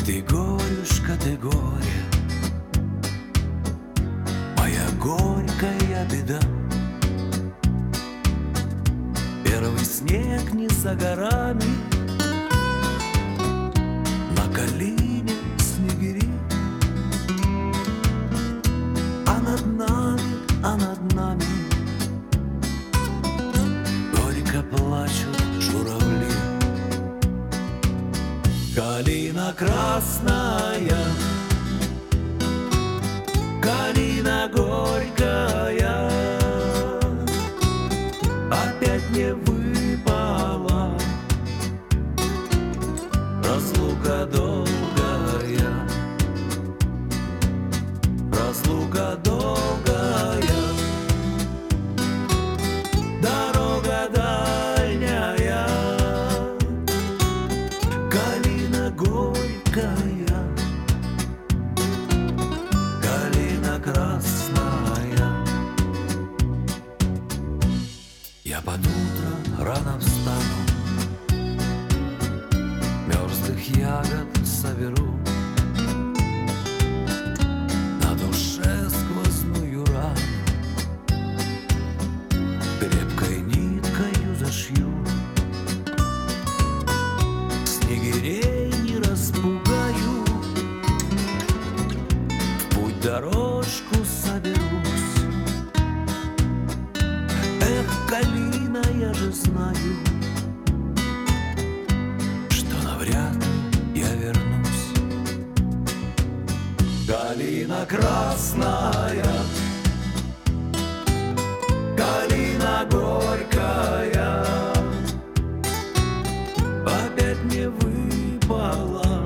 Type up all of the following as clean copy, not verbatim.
Ты горюшка, ты горе, моя горькая беда. Первый снег не за горами, на калине снегири. А над нами горько плачут журавли. Калина красная, калина горькая, опять не выпала, разлука долгая, разлука долгая, дорога дальняя. Калина горькая, калина красная. Я под утро рано встану, мерзлых ягод соберу, на душе сквозную рану крепкой ниткою зашью. Снегирей не распугаю, в путь дорожку соберусь. Эх, калина, я же знаю, что навряд ли я вернусь. Калина красная, калина горькая, опять не выпала,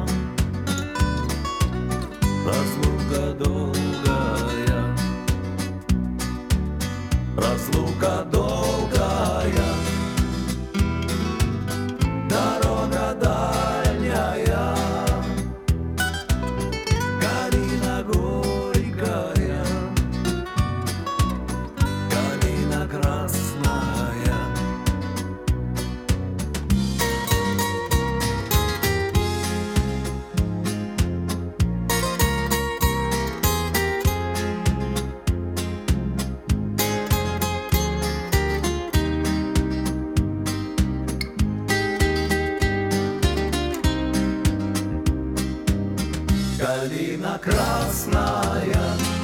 разлука долгая, разлука долгая, дорога дальняя. Калина горькая, калина красная. Калина красная.